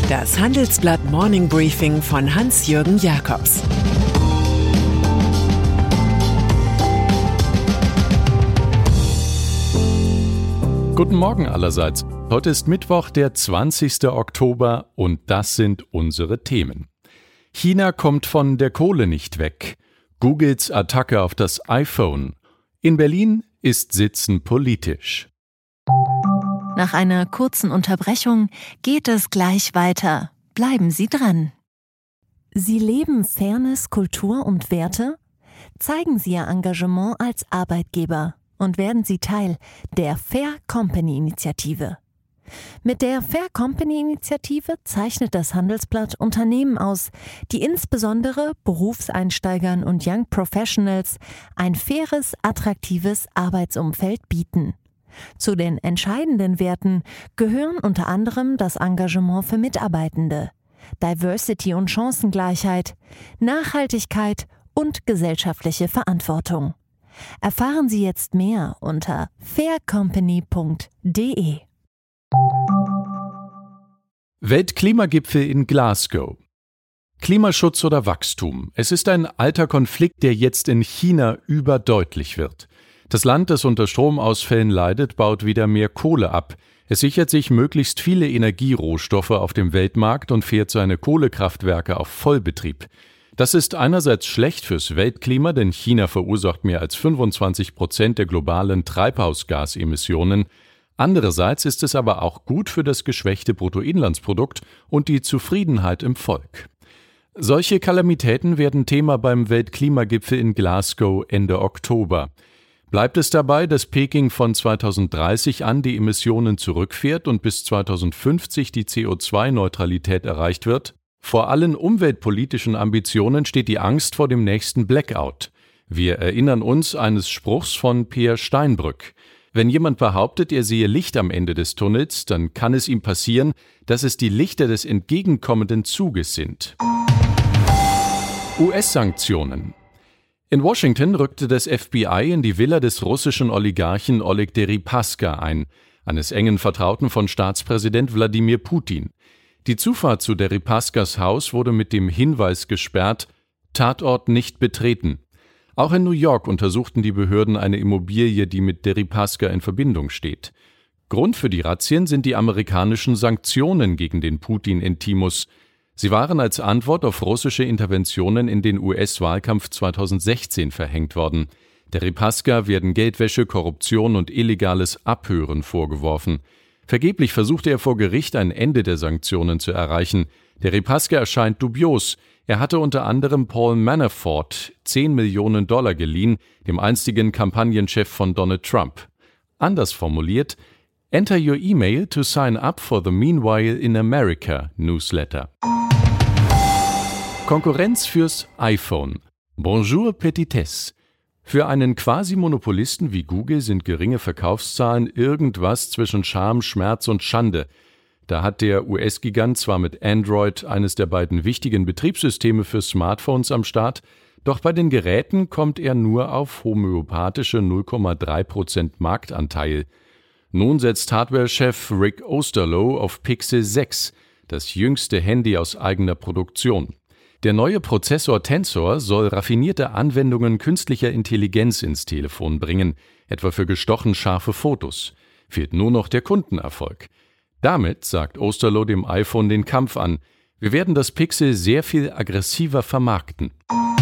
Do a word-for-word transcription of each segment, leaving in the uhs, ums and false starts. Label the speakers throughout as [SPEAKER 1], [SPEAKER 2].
[SPEAKER 1] Das Handelsblatt Morning Briefing von Hans-Jürgen Jakobs.
[SPEAKER 2] Guten Morgen allerseits. Heute ist Mittwoch, der zwanzigster Oktober, und das sind unsere Themen. China kommt von der Kohle nicht weg. Googles Attacke auf das iPhone. In Berlin ist Sitzen politisch.
[SPEAKER 3] Nach einer kurzen Unterbrechung geht es gleich weiter. Bleiben Sie dran. Sie leben Fairness, Kultur und Werte? Zeigen Sie Ihr Engagement als Arbeitgeber und werden Sie Teil der Fair Company Initiative. Mit der Fair Company Initiative zeichnet das Handelsblatt Unternehmen aus, die insbesondere Berufseinsteigern und Young Professionals ein faires, attraktives Arbeitsumfeld bieten. Zu den entscheidenden Werten gehören unter anderem das Engagement für Mitarbeitende, Diversity und Chancengleichheit, Nachhaltigkeit und gesellschaftliche Verantwortung. Erfahren Sie jetzt mehr unter fair company punkt de.
[SPEAKER 2] Weltklimagipfel in Glasgow. Klimaschutz oder Wachstum? Es ist ein alter Konflikt, der jetzt in China überdeutlich wird. Das Land, das unter Stromausfällen leidet, baut wieder mehr Kohle ab. Es sichert sich möglichst viele Energierohstoffe auf dem Weltmarkt und fährt seine Kohlekraftwerke auf Vollbetrieb. Das ist einerseits schlecht fürs Weltklima, denn China verursacht mehr als fünfundzwanzig Prozent der globalen Treibhausgasemissionen. Andererseits ist es aber auch gut für das geschwächte Bruttoinlandsprodukt und die Zufriedenheit im Volk. Solche Kalamitäten werden Thema beim Weltklimagipfel in Glasgow Ende Oktober. Bleibt es dabei, dass Peking von zweitausenddreißig an die Emissionen zurückfährt und bis zweitausendfünfzig die C O zwei Neutralität erreicht wird? Vor allen umweltpolitischen Ambitionen steht die Angst vor dem nächsten Blackout. Wir erinnern uns eines Spruchs von Peer Steinbrück. Wenn jemand behauptet, er sehe Licht am Ende des Tunnels, dann kann es ihm passieren, dass es die Lichter des entgegenkommenden Zuges sind. U S-Sanktionen. In Washington rückte das F B I in die Villa des russischen Oligarchen Oleg Deripaska ein, eines engen Vertrauten von Staatspräsident Wladimir Putin. Die Zufahrt zu Deripaskas Haus wurde mit dem Hinweis gesperrt: Tatort nicht betreten. Auch in New York untersuchten die Behörden eine Immobilie, die mit Deripaska in Verbindung steht. Grund für die Razzien sind die amerikanischen Sanktionen gegen den Putin-Intimus. Sie waren als Antwort auf russische Interventionen in den U S-Wahlkampf zweitausendsechzehn verhängt worden. Deripaska werden Geldwäsche, Korruption und illegales Abhören vorgeworfen. Vergeblich versuchte er vor Gericht ein Ende der Sanktionen zu erreichen. Deripaska erscheint dubios. Er hatte unter anderem Paul Manafort zehn Millionen Dollar geliehen, dem einstigen Kampagnenchef von Donald Trump. Anders formuliert: Enter your email to sign up for the Meanwhile in America Newsletter. Konkurrenz fürs iPhone. Bonjour Petitesse. Für einen Quasi-Monopolisten wie Google sind geringe Verkaufszahlen irgendwas zwischen Scham, Schmerz und Schande. Da hat der U S-Gigant zwar mit Android eines der beiden wichtigen Betriebssysteme für Smartphones am Start, doch bei den Geräten kommt er nur auf homöopathische null Komma drei Prozent Marktanteil. Nun setzt Hardware-Chef Rick Osterloh auf Pixel sechs, das jüngste Handy aus eigener Produktion. Der neue Prozessor Tensor soll raffinierte Anwendungen künstlicher Intelligenz ins Telefon bringen, etwa für gestochen scharfe Fotos. Fehlt nur noch der Kundenerfolg. Damit sagt Osterloh dem iPhone den Kampf an. Wir werden das Pixel sehr viel aggressiver vermarkten.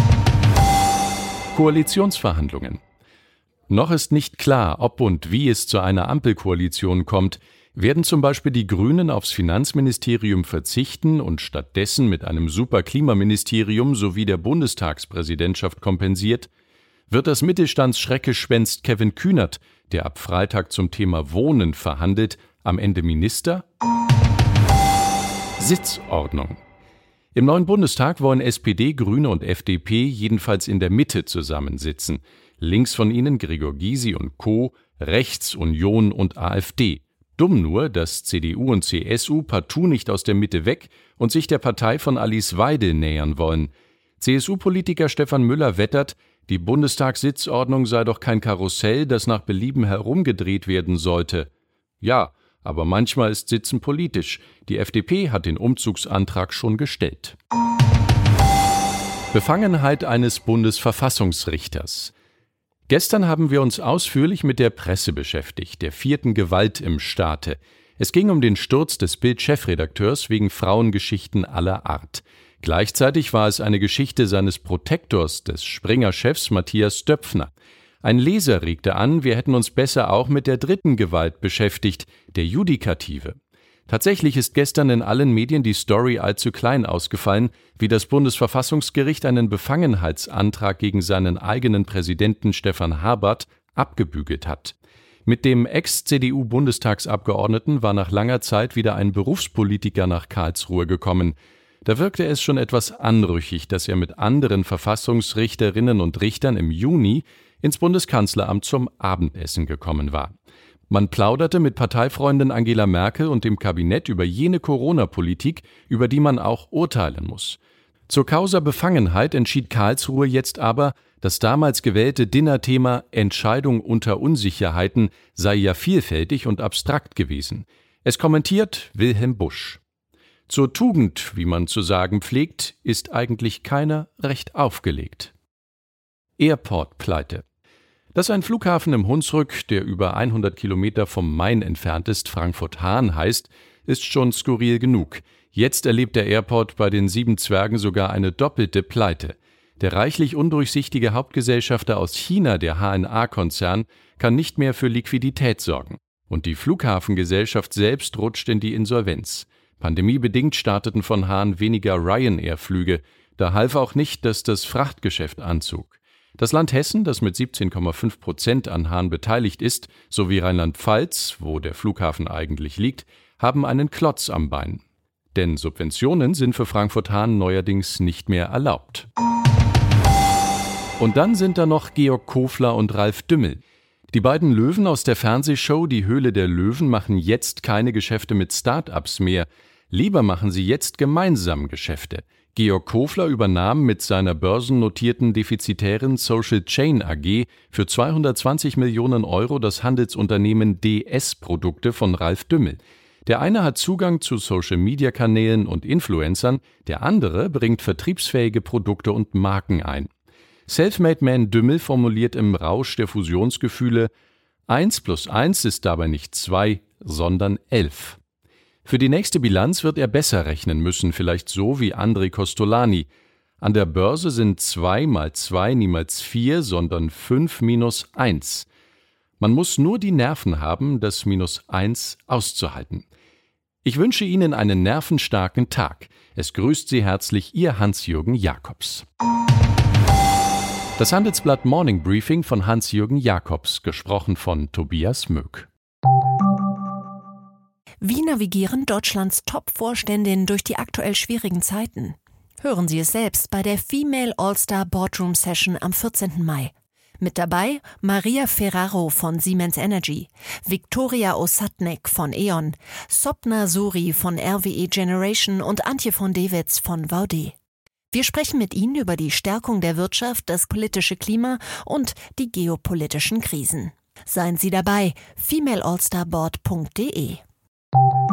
[SPEAKER 2] Koalitionsverhandlungen. Noch ist nicht klar, ob und wie es zu einer Ampelkoalition kommt. Werden zum Beispiel die Grünen aufs Finanzministerium verzichten und stattdessen mit einem Superklimaministerium sowie der Bundestagspräsidentschaft kompensiert? Wird das Mittelstandsschreckgespenst Kevin Kühnert, der ab Freitag zum Thema Wohnen verhandelt, am Ende Minister? Sitzordnung. Im neuen Bundestag wollen S P D, Grüne und F D P jedenfalls in der Mitte zusammensitzen. Links von ihnen Gregor Gysi und Co., rechts Union und AfD. Dumm nur, dass C D U und C S U partout nicht aus der Mitte weg und sich der Partei von Alice Weidel nähern wollen. C S U-Politiker Stefan Müller wettert, die Bundestagssitzordnung sei doch kein Karussell, das nach Belieben herumgedreht werden sollte. Ja, aber manchmal ist Sitzen politisch. Die F D P hat den Umzugsantrag schon gestellt. Befangenheit eines Bundesverfassungsrichters. Gestern haben wir uns ausführlich mit der Presse beschäftigt, der vierten Gewalt im Staate. Es ging um den Sturz des Bild-Chefredakteurs wegen Frauengeschichten aller Art. Gleichzeitig war es eine Geschichte seines Protektors, des Springer-Chefs Matthias Döpfner. Ein Leser regte an, wir hätten uns besser auch mit der dritten Gewalt beschäftigt, der Judikative. Tatsächlich ist gestern in allen Medien die Story allzu klein ausgefallen, wie das Bundesverfassungsgericht einen Befangenheitsantrag gegen seinen eigenen Präsidenten Stefan Habert abgebügelt hat. Mit dem Ex-C D U-Bundestagsabgeordneten war nach langer Zeit wieder ein Berufspolitiker nach Karlsruhe gekommen. Da wirkte es schon etwas anrüchig, dass er mit anderen Verfassungsrichterinnen und Richtern im Juni ins Bundeskanzleramt zum Abendessen gekommen war. Man plauderte mit Parteifreundin Angela Merkel und dem Kabinett über jene Corona-Politik, über die man auch urteilen muss. Zur Causa Befangenheit entschied Karlsruhe jetzt aber, das damals gewählte Dinnerthema Entscheidung unter Unsicherheiten sei ja vielfältig und abstrakt gewesen. Es kommentiert Wilhelm Busch. Zur Tugend, wie man zu sagen pflegt, ist eigentlich keiner recht aufgelegt. Airport-Pleite. Dass ein Flughafen im Hunsrück, der über hundert Kilometer vom Main entfernt ist, Frankfurt-Hahn heißt, ist schon skurril genug. Jetzt erlebt der Airport bei den Sieben Zwergen sogar eine doppelte Pleite. Der reichlich undurchsichtige Hauptgesellschafter aus China, der H N A-Konzern, kann nicht mehr für Liquidität sorgen. Und die Flughafengesellschaft selbst rutscht in die Insolvenz. Pandemiebedingt starteten von Hahn weniger Ryanair-Flüge. Da half auch nicht, dass das Frachtgeschäft anzog. Das Land Hessen, das mit siebzehn Komma fünf Prozent an Hahn beteiligt ist, sowie Rheinland-Pfalz, wo der Flughafen eigentlich liegt, haben einen Klotz am Bein. Denn Subventionen sind für Frankfurt-Hahn neuerdings nicht mehr erlaubt. Und dann sind da noch Georg Kofler und Ralf Dümmel. Die beiden Löwen aus der Fernsehshow Die Höhle der Löwen machen jetzt keine Geschäfte mit Start-ups mehr. Lieber machen sie jetzt gemeinsam Geschäfte. Georg Kofler übernahm mit seiner börsennotierten defizitären Social Chain A G für zweihundertzwanzig Millionen Euro das Handelsunternehmen D S-Produkte von Ralf Dümmel. Der eine hat Zugang zu Social-Media-Kanälen und Influencern, der andere bringt vertriebsfähige Produkte und Marken ein. Selfmade-Man Dümmel formuliert im Rausch der Fusionsgefühle: eins plus eins ist dabei nicht zwei, sondern elf. Für die nächste Bilanz wird er besser rechnen müssen, vielleicht so wie André Costolani. An der Börse sind zwei mal zwei niemals vier, sondern fünf minus eins. Man muss nur die Nerven haben, das minus eins auszuhalten. Ich wünsche Ihnen einen nervenstarken Tag. Es grüßt Sie herzlich Ihr Hans-Jürgen Jakobs. Das Handelsblatt Morning Briefing von Hans-Jürgen Jakobs, gesprochen von Tobias Möck.
[SPEAKER 3] Wie navigieren Deutschlands Top-Vorständinnen durch die aktuell schwierigen Zeiten? Hören Sie es selbst bei der Female All-Star Boardroom Session am vierzehnten Mai. Mit dabei Maria Ferraro von Siemens Energy, Viktoria Osatnek von E.ON, Sopna Suri von R W E Generation und Antje von Dewitz von Vaude. Wir sprechen mit Ihnen über die Stärkung der Wirtschaft, das politische Klima und die geopolitischen Krisen. Seien Sie dabei, female all star board punkt de.